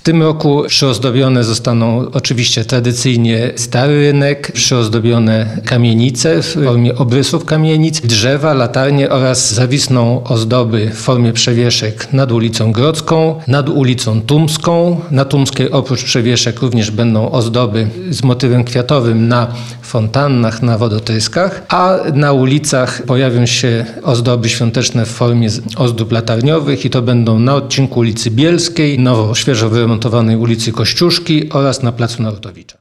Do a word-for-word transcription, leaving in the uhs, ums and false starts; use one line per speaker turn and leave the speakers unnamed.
tym roku przyozdobione zostaną oczywiście tradycyjnie Stary Rynek, przyozdobione kamienice w formie obrysów kamienic, drzewa, latarnie oraz zawisną ozdoby w formie przewieszek nad ulicą Grodzką, nad ulicą Tumską. Na Tumskiej oprócz przewieszek również będą ozdoby z motywem kwiatowym na fontannach, na wodotryskach, a na ulicach pojawią się ozdoby świąteczne w formie ozdób latarniowych i to będą na odcinku ulicy Bielskiej, nowo, świeżo wyremontowanej ulicy Kościuszki oraz na placu Narutowicza.